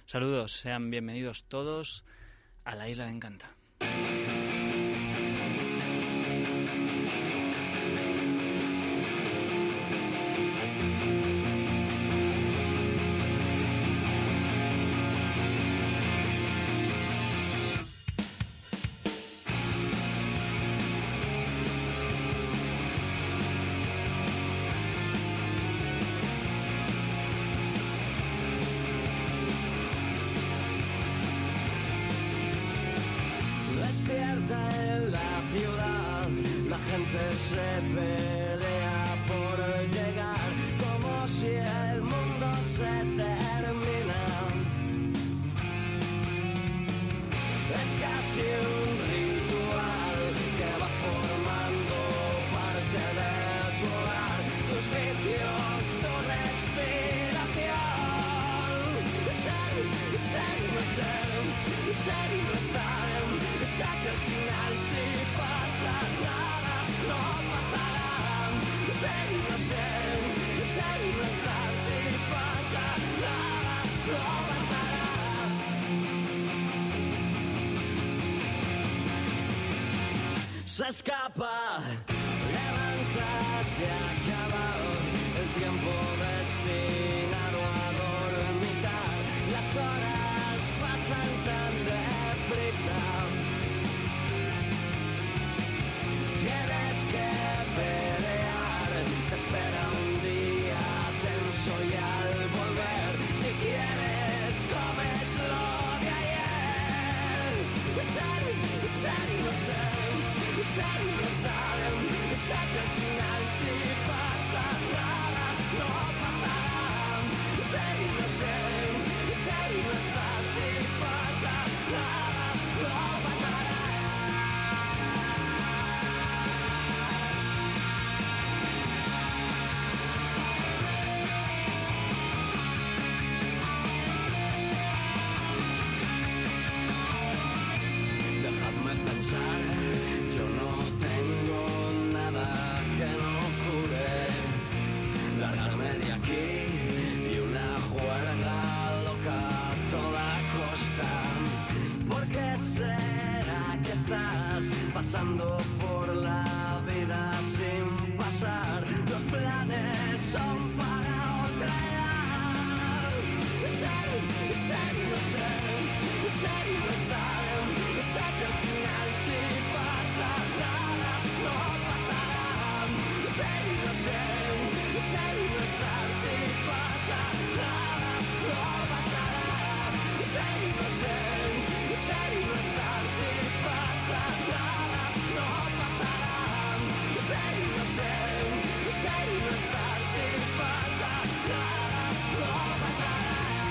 Saludos, sean bienvenidos todos a la Isla de Encanta. Se pelea por llegar como si el mundo se termina. Es casi un ritual que va formando parte de tu hogar, tus vicios, tu respiración. Ser y no estar, sé que al final si pasa nada no pasará. Ser y no estar, si pasa nada no pasará. Se escapa, levanta, se ha acabado el tiempo destinado a dormitar. Las horas pasan tan deprisa. Tienes que pelear, te espera un día tenso y al volver, si quieres, comes lo de ayer. Ser y no estar, sé que al final si pasa nada no pasará. Ser y no estar, si pasa nada no pasará. Dejadme pensar, yo no tengo nada que no cure. Largarme de aquí y una juerga loca a toda costa. ¿Por qué será que estás pasando por la vida sin pasar? Los planes son para otra edad. Ser y no estar, sé que al final si pasa nada no pasará. Ser y no estar, si pasa nada no pasará. Ser y no estar, si pasa nada no pasará. Ser y no estar, si pasa nada no pasará.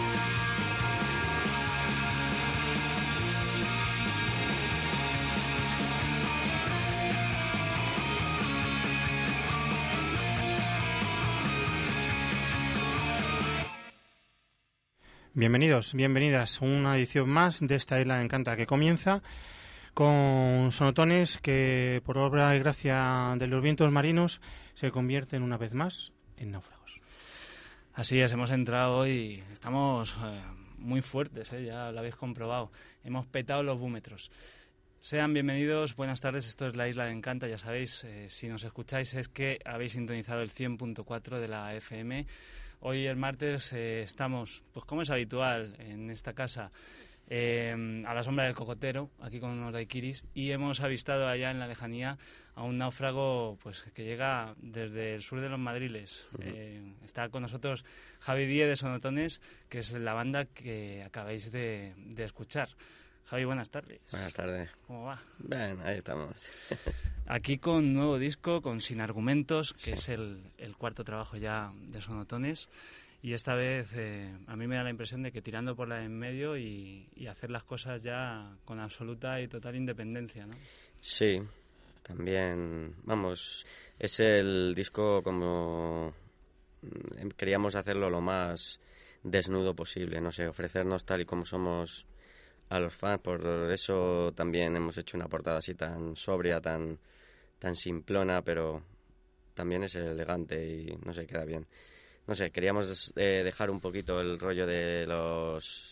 Bienvenidos, bienvenidas a una edición más de esta Isla de Encanta que comienza con sonotones que por obra y gracia de los vientos marinos se convierten una vez más en náufragos. Así es, hemos entrado hoy, estamos muy fuertes, ya lo habéis comprobado, hemos petado los búmetros. Sean bienvenidos, buenas tardes, esto es la Isla de Encanta, ya sabéis, si nos escucháis es que habéis sintonizado el 100.4 de la FM. Hoy el martes estamos, pues como es habitual en esta casa, a la sombra del cocotero, aquí con unos daiquiris, y hemos avistado allá en la lejanía a un náufrago pues que llega desde el sur de los Madriles. Está con nosotros Javi Díez de Sonotones, que es la banda que acabáis de escuchar. Javi, buenas tardes. Buenas tardes. ¿Cómo va? Bien, ahí estamos. Aquí con nuevo disco, con Sin Argumentos, que es el cuarto trabajo ya de Sonotones. Y esta vez a mí me da la impresión de que tirando por la de en medio y hacer las cosas ya con absoluta y total independencia, ¿no? Sí, también, vamos, es el disco como queríamos hacerlo lo más desnudo posible, no sé, ofrecernos tal y como somos a los fans, por eso también hemos hecho una portada así tan sobria, tan simplona, pero también es elegante y no sé, queda bien. No sé, queríamos dejar un poquito el rollo de los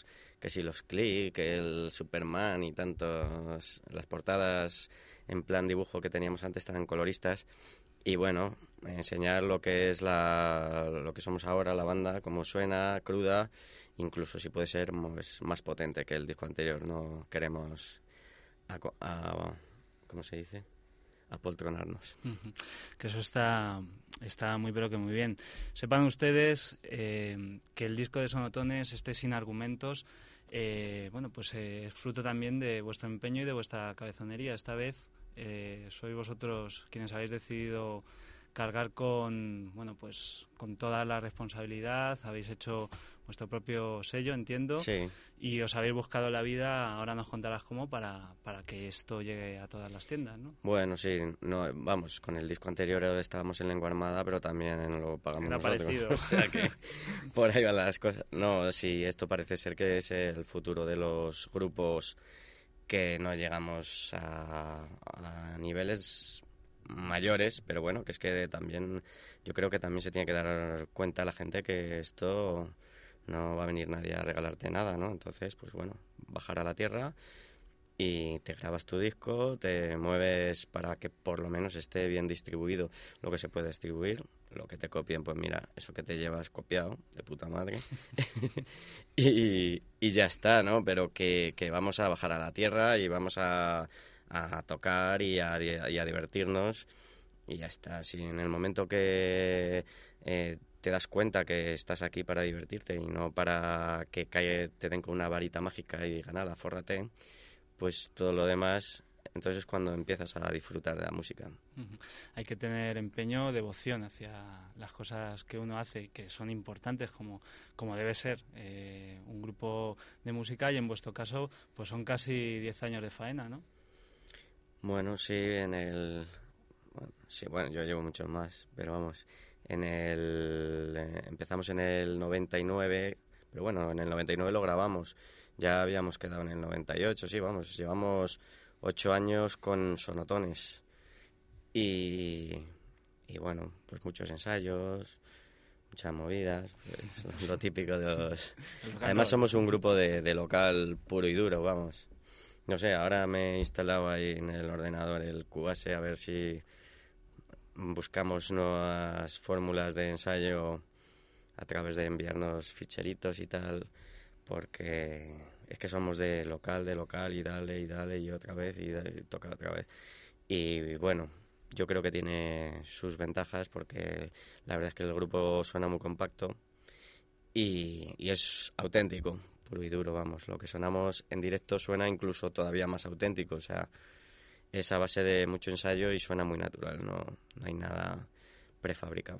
que si los Click, el Superman y tantos, las portadas en plan dibujo que teníamos antes estaban coloristas, y bueno, enseñar lo que es lo que somos ahora, la banda, cómo suena, cruda, incluso si puede ser más potente que el disco anterior. No queremos ¿cómo se dice? Apoltronarnos. Que eso está muy pero que muy bien. Sepan ustedes que el disco de Sonotones, Sin Argumentos, pues es fruto también de vuestro empeño y de vuestra cabezonería. Esta vez sois vosotros quienes habéis decidido cargar con toda la responsabilidad. Habéis hecho vuestro propio sello, entiendo, sí. Y os habéis buscado la vida, ahora nos contarás cómo, para que esto llegue a todas las tiendas, ¿no? Bueno, sí, no, vamos, con el disco anterior estábamos en Lengua Armada, pero también lo pagamos Era nosotros. parecido. O sea que por ahí van las cosas. No, sí, esto parece ser que es el futuro de los grupos, que no llegamos a niveles mayores, pero bueno, que es que también yo creo que también se tiene que dar cuenta a la gente que esto no va a venir nadie a regalarte nada, ¿no? Entonces, pues bueno, bajar a la tierra y te grabas tu disco, te mueves para que por lo menos esté bien distribuido lo que se puede distribuir. Lo que te copien, pues mira, eso que te llevas copiado, de puta madre. y ya está, ¿no? Pero que vamos a bajar a la tierra y vamos a tocar y a divertirnos, y ya está. Si en el momento que te das cuenta que estás aquí para divertirte y no para que te den con una varita mágica y digan, ala, fórrate, pues todo lo demás, entonces es cuando empiezas a disfrutar de la música. Hay que tener empeño, devoción hacia las cosas que uno hace y que son importantes, como debe ser un grupo de música, y en vuestro caso pues son casi 10 años de faena, ¿no? Bueno, sí, bueno, yo llevo muchos más, pero vamos, empezamos en el 99, pero bueno, en el 99 lo grabamos, ya habíamos quedado en el 98, sí, vamos, llevamos 8 años con Sonotones, y bueno, pues muchos ensayos, muchas movidas, pues, lo típico de los... Además somos un grupo de local puro y duro, vamos. No sé, ahora me he instalado ahí en el ordenador el Cubase, a ver si buscamos nuevas fórmulas de ensayo a través de enviarnos ficheritos y tal, porque es que somos de local y dale y otra vez y tocar otra vez. Y bueno, yo creo que tiene sus ventajas, porque la verdad es que el grupo suena muy compacto y es auténtico, puro y duro, vamos. Lo que sonamos en directo suena incluso todavía más auténtico, o sea, es a base de mucho ensayo y suena muy natural, no hay nada prefabricado.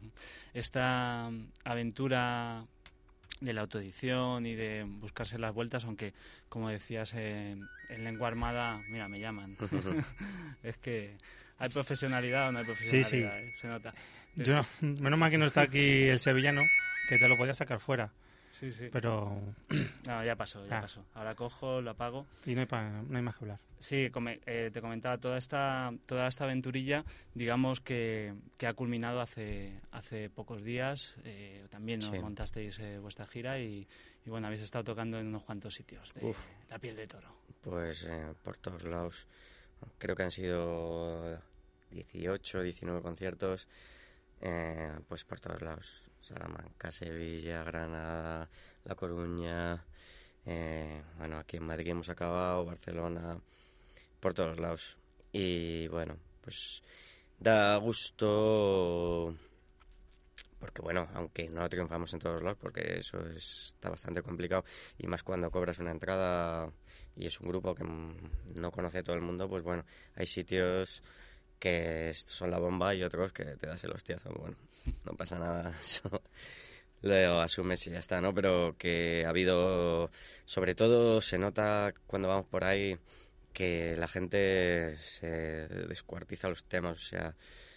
Esta aventura de la autoedición y de buscarse las vueltas, aunque, como decías, en Lengua Armada, mira, me llaman. Es que hay profesionalidad o no hay profesionalidad, sí. Se nota. Yo, menos mal que no está aquí el sevillano, que te lo podía sacar fuera. Sí. Pero... No, ya pasó. Ahora cojo, lo apago. Y no hay más que hablar. Sí, te comentaba, toda esta aventurilla, digamos que ha culminado hace pocos días. También nos montasteis vuestra gira y bueno, habéis estado tocando en unos cuantos sitios de La Piel de Toro. Pues por todos lados. Creo que han sido 18, 19 conciertos, pues por todos lados. Salamanca, Sevilla, Granada, La Coruña, bueno, aquí en Madrid hemos acabado, Barcelona, por todos lados. Y bueno, pues da gusto, porque bueno, aunque no triunfamos en todos lados, porque eso está bastante complicado, y más cuando cobras una entrada y es un grupo que no conoce todo el mundo, pues bueno, hay sitios que son la bomba y otros que te das el hostiazo. Bueno, no pasa nada, eso lo asumes y ya está, ¿no? Pero que ha habido, sobre todo se nota cuando vamos por ahí, que la gente se descuartiza los temas, o sea,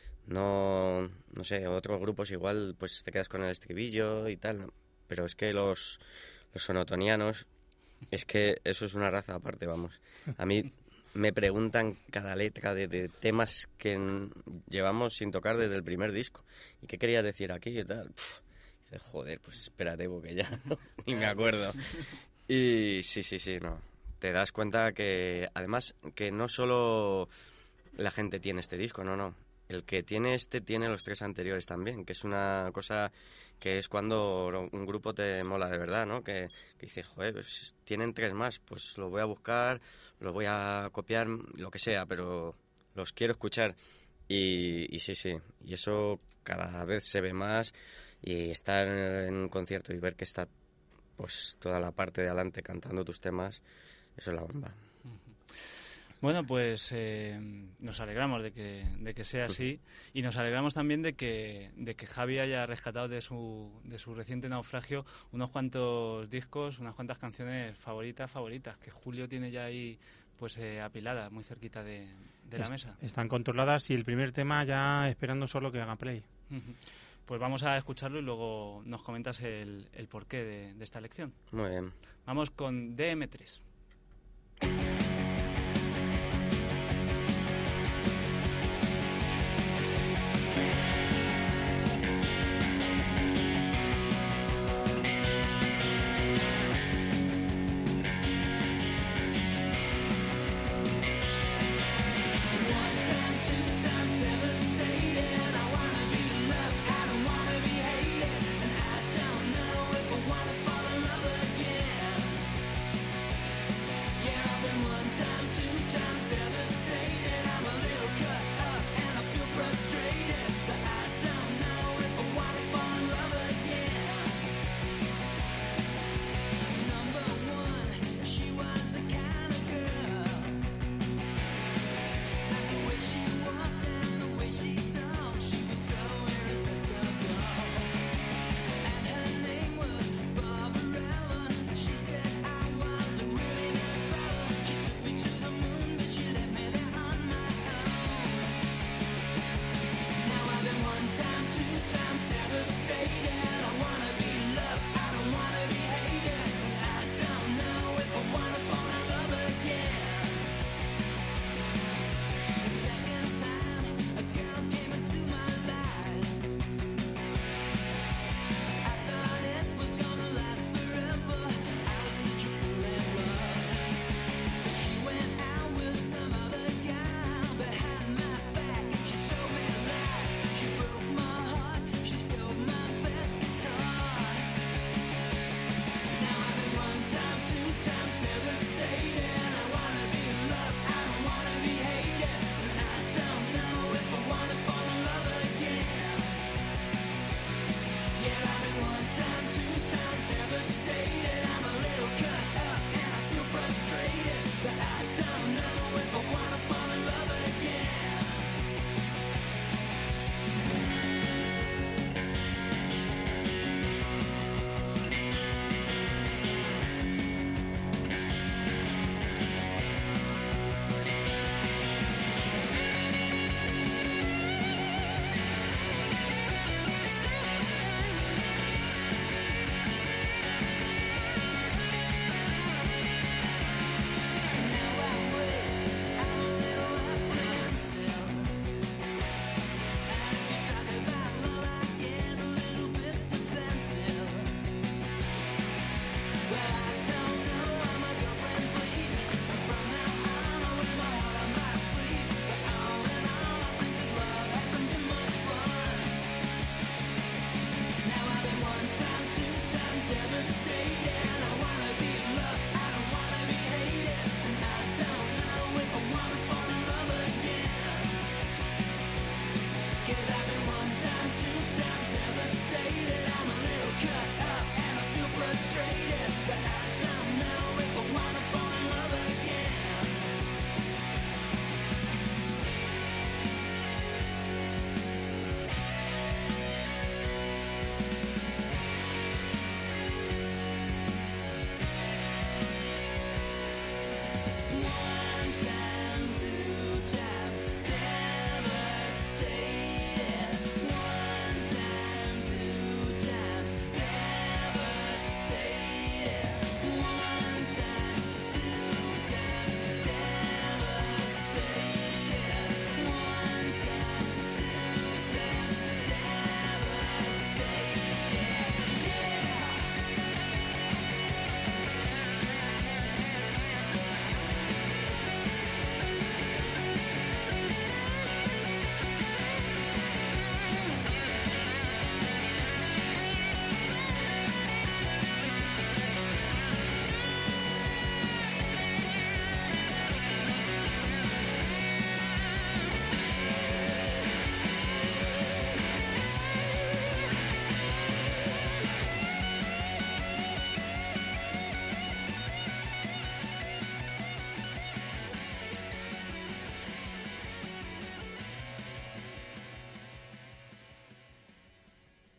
no sé, otros grupos igual pues te quedas con el estribillo y tal, ¿no? Pero es que los sonotonianos, es que eso es una raza aparte, vamos. A mí me preguntan cada letra de temas que llevamos sin tocar desde el primer disco. ¿Y qué querías decir aquí y tal? Dice, joder, pues espérate, porque ya ni me acuerdo. Y sí, no. Te das cuenta que, además, que no solo la gente tiene este disco, no. El que tiene tiene los 3 anteriores también, que es una cosa que es cuando un grupo te mola de verdad, ¿no? Que dices, joder, pues tienen 3 más, pues los voy a buscar, los voy a copiar, lo que sea, pero los quiero escuchar. Y sí, y eso cada vez se ve más, y estar en un concierto y ver que está pues toda la parte de adelante cantando tus temas, eso es la bomba. Bueno, pues nos alegramos de que sea así, y nos alegramos también de que Javi haya rescatado de su reciente naufragio unos cuantos discos, unas cuantas canciones favoritas, que Julio tiene ya ahí pues apiladas, muy cerquita de la mesa. Están controladas, y el primer tema ya esperando solo que haga play. Pues vamos a escucharlo y luego nos comentas el porqué de esta elección. Muy bien. Vamos con DM3.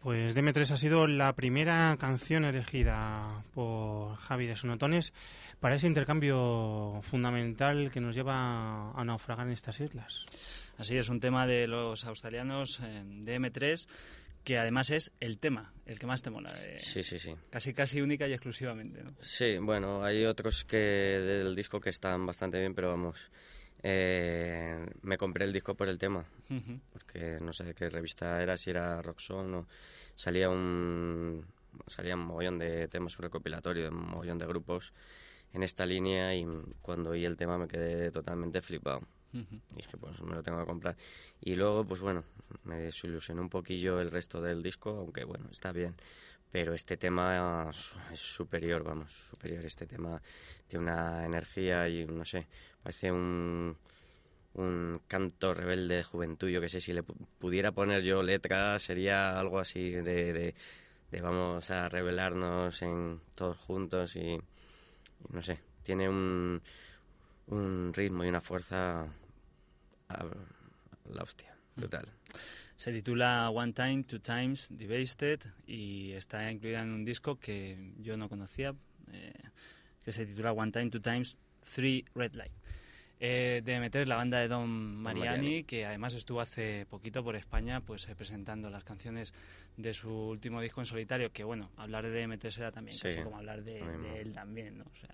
pues DM3 ha sido la primera canción elegida por Javi de Sonotones para ese intercambio fundamental que nos lleva a naufragar en estas islas. Así es, un tema de los australianos DM3, que además es el tema, el que más te mola. Sí. Casi única y exclusivamente, ¿no? Sí, bueno, hay otros que del disco que están bastante bien, pero vamos, me compré el disco por el tema, porque no sé de qué revista era, si era Rock Song o salía un mogollón de temas, un recopilatorio de un mogollón de grupos en esta línea, y cuando oí el tema me quedé totalmente flipado. Dije, pues me lo tengo que comprar. Y luego, pues bueno, me desilusionó un poquillo el resto del disco, aunque bueno, está bien. Pero este tema es superior, superior. Este tema tiene una energía y, no sé, parece un canto rebelde de juventud. Yo que sé, si le pudiera poner yo letra, sería algo así de vamos a rebelarnos en todos juntos y no sé, tiene un ritmo y una fuerza a la hostia, brutal. Se titula One Time, Two Times, Devastated, y está incluida en un disco que yo no conocía, que se titula One Time, Two Times, Three Red Light. DM3, la banda de Don Mariani, que además estuvo hace poquito por España pues presentando las canciones de su último disco en solitario, que bueno, hablar de DM3 era también casi como hablar de él también, ¿no? O sea,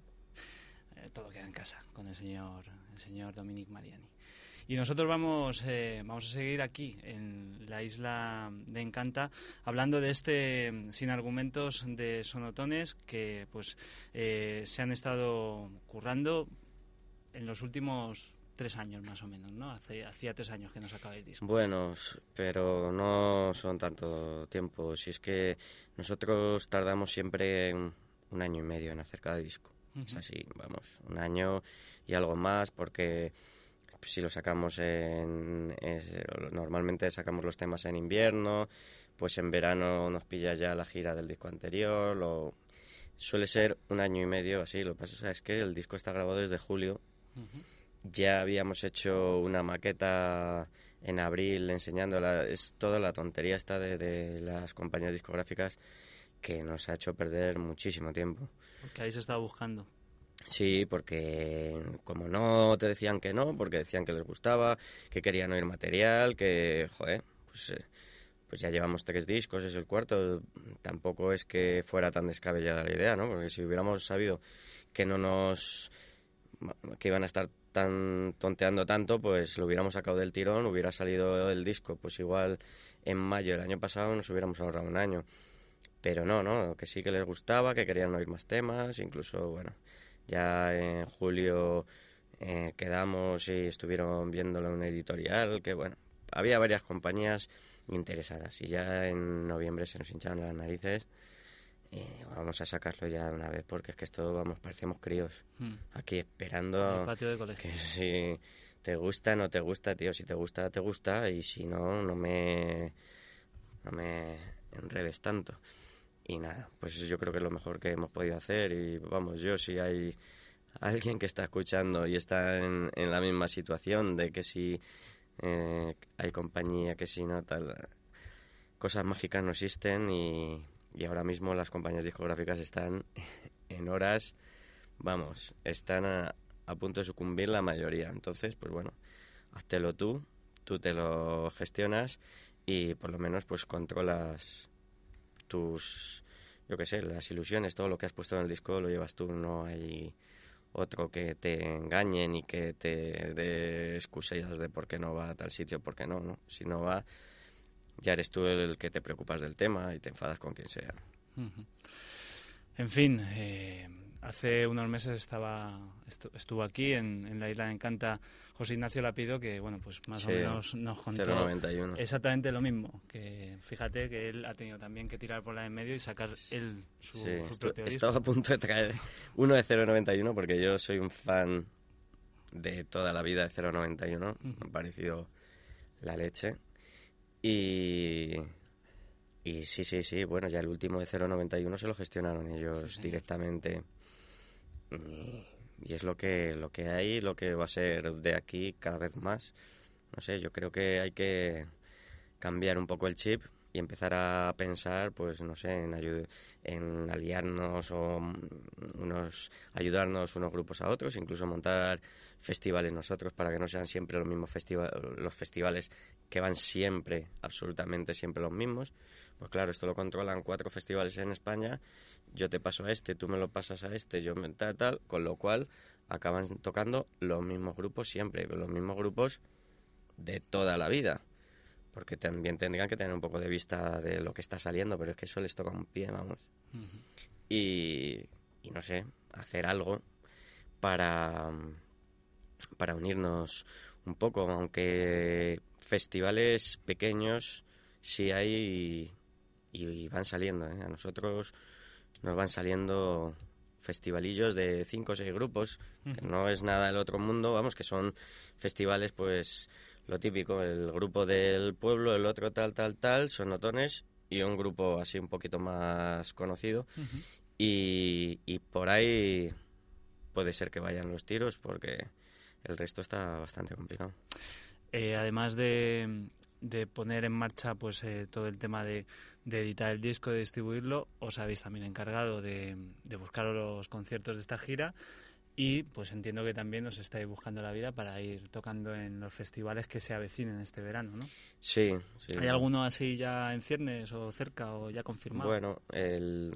todo queda en casa con el señor Dominic Mariani. Y nosotros vamos a seguir aquí en la isla de Encanta hablando de este Sin Argumentos de Sonotones que pues se han estado currando en los últimos 3 años más o menos, ¿no? Hacía 3 años que no sacabais disco. Bueno, pero no son tanto tiempo. Si es que nosotros tardamos siempre 1 año y medio en hacer cada disco. Es así, vamos, 1 año y algo más, porque si lo sacamos normalmente sacamos los temas en invierno, pues en verano nos pilla ya la gira del disco anterior, suele ser 1 año y medio así. Lo que pasa es que el disco está grabado desde julio. Ya habíamos hecho una maqueta en abril enseñándola. Es toda la tontería esta de las compañías discográficas que nos ha hecho perder muchísimo tiempo. Porque ahí se estaba buscando. Sí, porque como no te decían que no, porque decían que les gustaba, que querían oír material, que, joder, pues ya llevamos 3 discos, es el 4. Tampoco es que fuera tan descabellada la idea, ¿no? Porque si hubiéramos sabido que que iban a estar tan tonteando tanto, pues lo hubiéramos sacado del tirón, hubiera salido el disco, pues igual en mayo del año pasado nos hubiéramos ahorrado 1 año. Pero no, que sí que les gustaba, que querían oír más temas, incluso, bueno, ya en julio quedamos y estuvieron viéndolo en una editorial, que bueno, había varias compañías interesadas y ya en noviembre se nos hincharon las narices. Vamos a sacarlo ya de una vez, porque es que esto, vamos, parecemos críos aquí esperando en el patio de colegio. Que si te gusta, no te gusta, tío. Si te gusta, te gusta, y si no, no me enredes tanto. Y nada, pues yo creo que es lo mejor que hemos podido hacer. Y vamos, yo, si hay alguien que está escuchando y está en la misma situación de que si hay compañía, que si no, tal, cosas mágicas no existen, y ahora mismo las compañías discográficas están en horas, vamos, están a punto de sucumbir la mayoría. Entonces, pues bueno, háztelo tú te lo gestionas y por lo menos pues controlas tus, yo qué sé, las ilusiones, todo lo que has puesto en el disco lo llevas tú, no hay otro que te engañe ni que te dé excusas de por qué no va a tal sitio, por qué no. Si no va, ya eres tú el que te preocupas del tema y te enfadas con quien sea. En fin, hace unos meses estuvo aquí en la isla de Encanta José Ignacio Lapido, que bueno, pues más o menos nos contó 091. Exactamente lo mismo, que fíjate que él ha tenido también que tirar por la en medio y sacar él su propio disco. Estaba a punto de traer uno de 091 porque yo soy un fan de toda la vida de 091, me ha parecido la leche. Y sí, bueno, ya el último de 091 se lo gestionaron ellos directamente. Y es lo que hay, lo que va a ser de aquí cada vez más. No sé, yo creo que hay que cambiar un poco el chip y empezar a pensar, pues no sé, en aliarnos o ayudarnos unos grupos a otros, incluso montar festivales nosotros para que no sean siempre los mismos los festivales que van siempre, absolutamente siempre los mismos. Pues claro, esto lo controlan 4 festivales en España, yo te paso a este, tú me lo pasas a este, yo me tal, con lo cual acaban tocando los mismos grupos siempre, los mismos grupos de toda la vida. Porque también tendrían que tener un poco de vista de lo que está saliendo, pero es que eso les toca un pie, vamos. Uh-huh. Y no sé, hacer algo para unirnos un poco, aunque festivales pequeños sí hay y van saliendo, ¿eh? A nosotros nos van saliendo festivalillos de 5 o 6 grupos, uh-huh. Que no es nada del otro mundo, vamos, que son festivales pues... Lo típico, el grupo del pueblo, el otro tal, Sonotones y un grupo así un poquito más conocido. Uh-huh. Y por ahí puede ser que vayan los tiros porque el resto está bastante complicado. Además de poner en marcha pues todo el tema de editar el disco, de distribuirlo, os habéis también encargado de buscar los conciertos de esta gira. Y pues entiendo que también os estáis buscando la vida para ir tocando en los festivales que se avecinen este verano, ¿no? Sí. ¿Hay alguno así ya en ciernes o cerca o ya confirmado? Bueno, el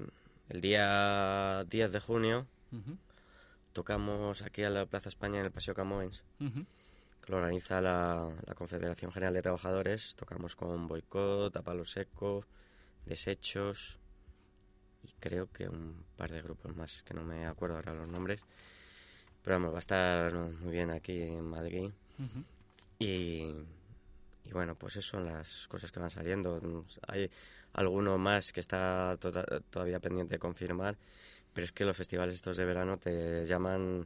día 10 de junio uh-huh. tocamos aquí a la Plaza España en el Paseo Camoens, uh-huh. que lo organiza la Confederación General de Trabajadores. Tocamos con Boicot, A Palo Seco, Desechos y creo que un par de grupos más, que no me acuerdo ahora los nombres. Pero vamos, va a estar muy bien aquí en Madrid. Uh-huh. Y bueno, pues eso son las cosas que van saliendo. Hay alguno más que está todavía pendiente de confirmar, pero es que los festivales estos de verano te llaman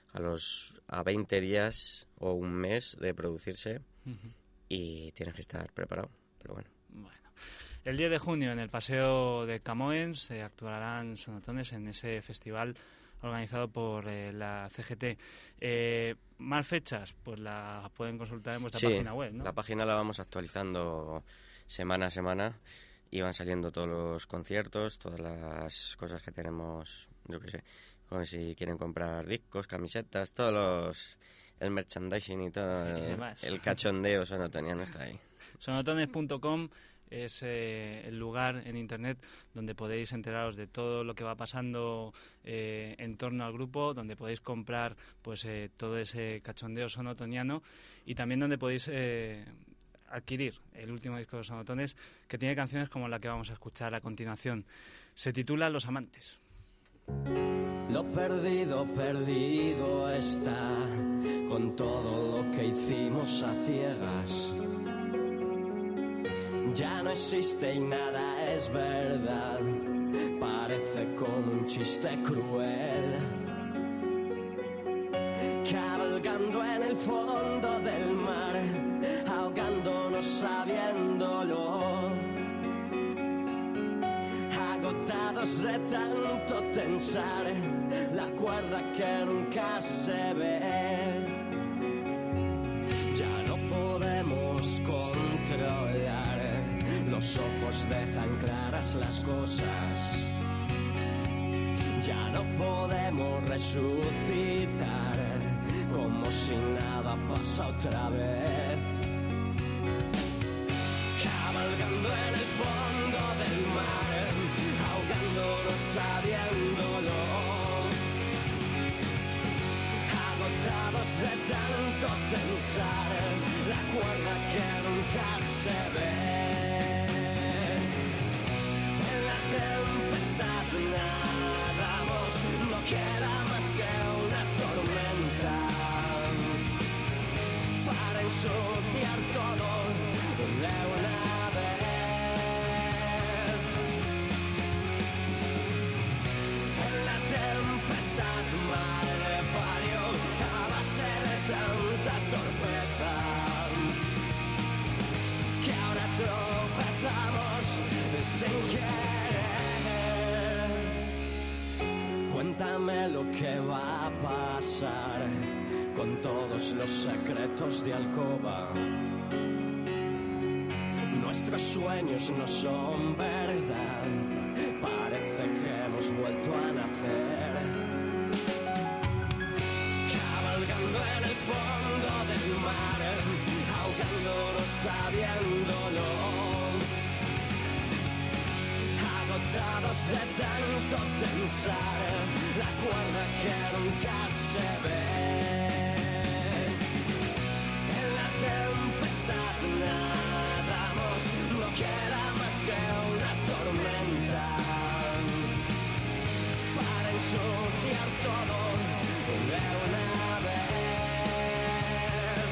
a 20 días o un mes de producirse, uh-huh. y tienes que estar preparado. Pero bueno. El 10 de junio en el Paseo de Camoens actuarán Sonotones en ese festival organizado por la CGT. Más fechas, pues las pueden consultar en vuestra página web, ¿no? La página la vamos actualizando semana a semana y van saliendo todos los conciertos, todas las cosas que tenemos, yo qué sé, como si quieren comprar discos, camisetas, el merchandising y todo, el cachondeo sonotoniano está ahí. Sonotones.com es el lugar en internet donde podéis enteraros de todo lo que va pasando en torno al grupo, donde podéis comprar pues todo ese cachondeo sonotoniano y también donde podéis adquirir el último disco de Sonotones, que tiene canciones como la que vamos a escuchar a continuación. Se titula Los Amantes. Lo perdido, perdido está, con todo lo que hicimos a ciegas. Ya no existe y nada es verdad, parece como un chiste cruel. Cabalgando en el fondo del mar, ahogándonos sabiéndolo, agotados de tanto tensar la cuerda que nunca se ve. Ya no podemos controlar, los ojos dejan claras las cosas. Ya no podemos resucitar, como si nada pasa otra vez. Cabalgando en el fondo del mar, ahogándonos sabiéndolo, agotados de tanto pensar, la cuerda que nunca se ve. En la tempestad nadamos, no queda más que una tormenta para ensuciar todo de una vez. En la tempestad malefario, a base de tanta torpeza, que ahora tropezamos sin querer. Cuéntame lo que va a pasar con todos los secretos de alcoba. Nuestros sueños no son verdad, parece que hemos vuelto a nacer. Cabalgando en el fondo del mar, ahogándonos sabiéndolo, agotados de tanto tensar la cuerda que nunca se ve. En la tempestad nadamos, no queda más que una tormenta para ensuciar todo de una vez.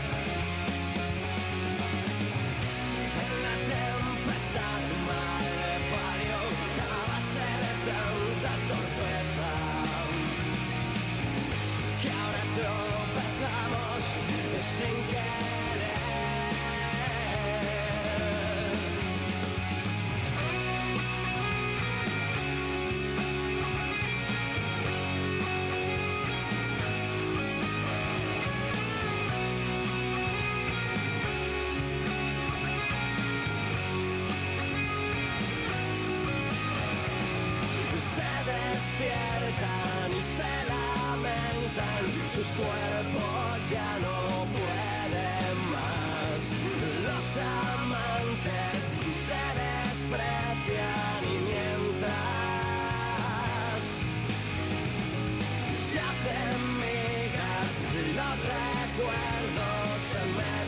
En la tempestad malefario, a base de tanta torpeza, que ahora tropezamos sin querer. Despiertan y se lamentan, sus cuerpos ya no pueden más. Los amantes se desprecian y mientras se hacen migas, los recuerdos se me